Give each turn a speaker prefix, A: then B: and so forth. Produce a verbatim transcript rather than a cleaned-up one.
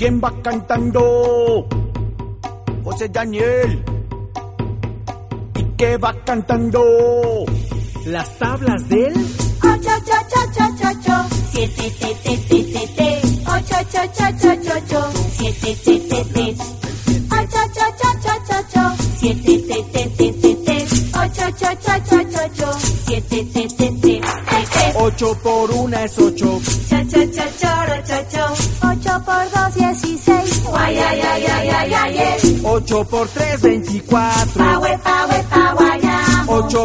A: ¿Quién va cantando? José Daniel. ¿Y qué va cantando?
B: Las tablas del
C: ocho, ocho, ocho, ocho, ocho, siete, te, te, te, te, te, ocho, ocho, ocho, ocho, ocho, siete, te, te, te, ocho, ocho, ocho, ocho, ocho, siete, te, te, te, te, te, ocho, ocho, ocho, ocho, ocho, siete, te, te, te, te, te.
A: Ocho por una es ocho.
C: Cha, cha, cha, choro, cho, cho. Ocho por dos, dieciséis. Guay, ay, ay, ay, ay, ay, ay.
A: Ocho por tres, veinticuatro.
C: Pa, we, pa, we, pa, guayamo.
A: Ocho